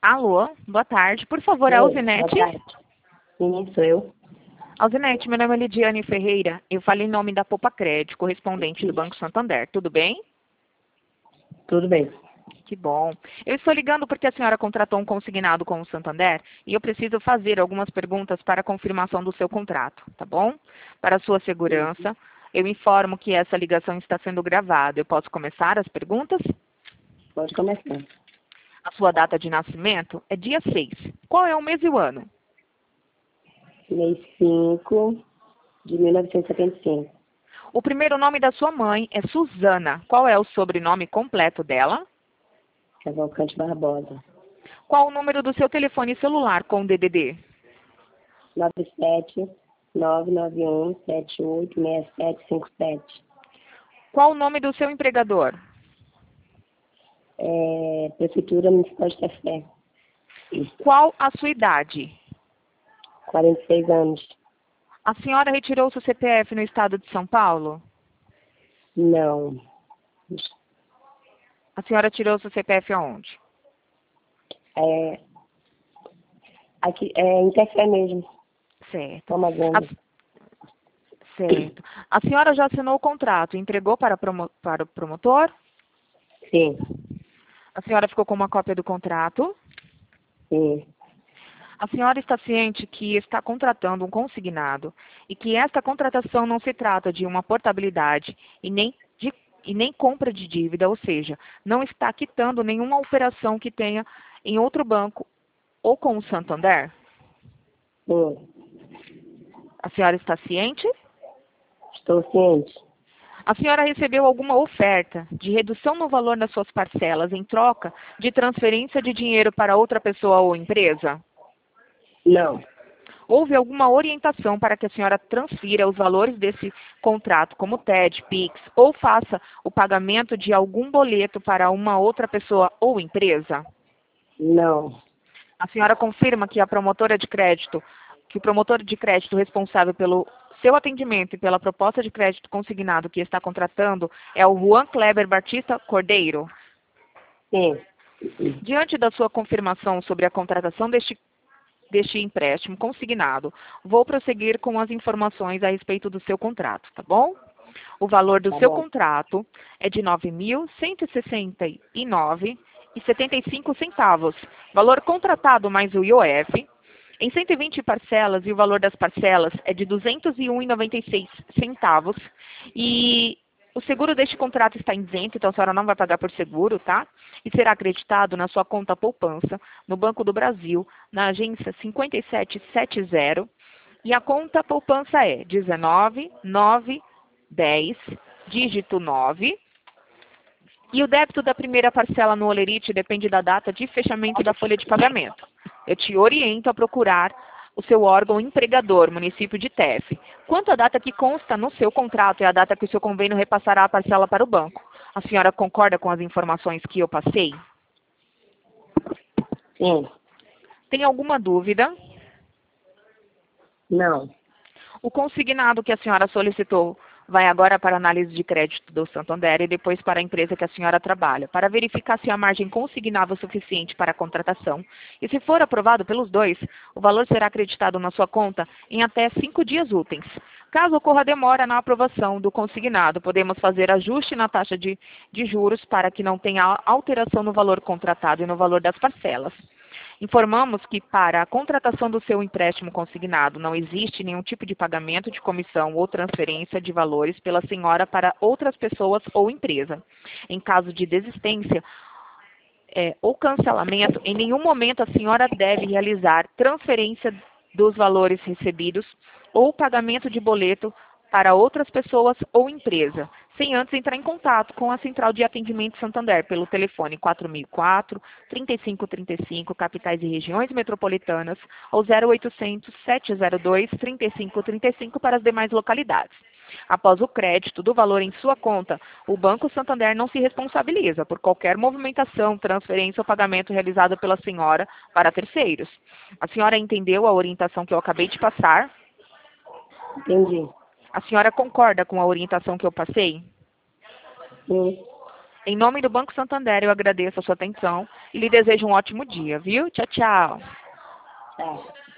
Alô, boa tarde. Por favor, Oi, Alzinete. boa tarde. Sim, sou eu. Alzinete, meu nome é Lidiane Ferreira. Eu falo em nome da Poupa Crédito, correspondente do Banco Santander. Tudo bem? Tudo bem. Que bom. Eu estou ligando porque a senhora contratou um consignado com o Santander e eu preciso fazer algumas perguntas para a confirmação do seu contrato, tá bom? Para a sua segurança, eu informo que essa ligação está sendo gravada. Eu posso começar as perguntas? Pode começar. A sua data de nascimento é dia 6. Qual é o mês e o ano? Mês 5 de 1975. O primeiro nome da sua mãe é Suzana. Qual é o sobrenome completo dela? Cavalcante Barbosa. Qual o número do seu telefone celular com DDD? 97991786757. Qual o nome do seu empregador? Prefeitura Municipal de Café. Qual a sua idade? 46 anos. A senhora retirou seu CPF no estado de São Paulo? Não. A senhora tirou seu CPF aonde? Aqui, em Café mesmo. Certo. Amazonas. Certo. A senhora já assinou o contrato e entregou para o promotor? Sim. A senhora ficou com uma cópia do contrato? Sim. A senhora está ciente que está contratando um consignado e que esta contratação não se trata de uma portabilidade e nem compra de dívida, ou seja, não está quitando nenhuma operação que tenha em outro banco ou com o Santander? Sim. A senhora está ciente? Estou ciente. A senhora recebeu alguma oferta de redução no valor das suas parcelas em troca de transferência de dinheiro para outra pessoa ou empresa? Não. Houve alguma orientação para que a senhora transfira os valores desse contrato, como TED, PIX, ou faça o pagamento de algum boleto para uma outra pessoa ou empresa? Não. A senhora confirma que que o promotor de crédito responsável pelo seu atendimento e pela proposta de crédito consignado que está contratando é o Juan Kleber Batista Cordeiro? Sim. Diante da sua confirmação sobre a contratação deste empréstimo consignado, vou prosseguir com as informações a respeito do seu contrato, tá bom? O valor do Tá seu bom. contrato é de R$ 9.169,75. Valor contratado mais o IOF, em 120 parcelas, e o valor das parcelas é de R$ 201,96. E o seguro deste contrato está isento, então a senhora não vai pagar por seguro, tá? E será acreditado na sua conta poupança, no Banco do Brasil, na agência 5770. E a conta poupança é 19.910, dígito 9. E o débito da primeira parcela no Olerite depende da data de fechamento da folha de pagamento. Eu te oriento a procurar o seu órgão empregador, município de Tef. Quanto à data que consta no seu contrato, é a data que o seu convênio repassará a parcela para o banco. A senhora concorda com as informações que eu passei? Sim. Tem alguma dúvida? Não. O consignado que a senhora solicitou vai agora para a análise de crédito do Santander e depois para a empresa que a senhora trabalha, para verificar se a margem consignável é suficiente para a contratação. E se for aprovado pelos dois, o valor será acreditado na sua conta em até 5 dias úteis. Caso ocorra demora na aprovação do consignado, podemos fazer ajuste na taxa de juros para que não tenha alteração no valor contratado e no valor das parcelas. Informamos que para a contratação do seu empréstimo consignado não existe nenhum tipo de pagamento de comissão ou transferência de valores pela senhora para outras pessoas ou empresa. Em caso de desistência ou cancelamento, em nenhum momento a senhora deve realizar transferência dos valores recebidos ou pagamento de boleto para outras pessoas ou empresa, sem antes entrar em contato com a Central de Atendimento Santander pelo telefone 4004-3535, capitais e regiões metropolitanas, ou 0800-702-3535 para as demais localidades. Após o crédito do valor em sua conta, o Banco Santander não se responsabiliza por qualquer movimentação, transferência ou pagamento realizado pela senhora para terceiros. A senhora entendeu a orientação que eu acabei de passar? Entendi. A senhora concorda com a orientação que eu passei? Sim. Em nome do Banco Santander, eu agradeço a sua atenção e lhe desejo um ótimo dia, viu? Tchau, tchau. Tá.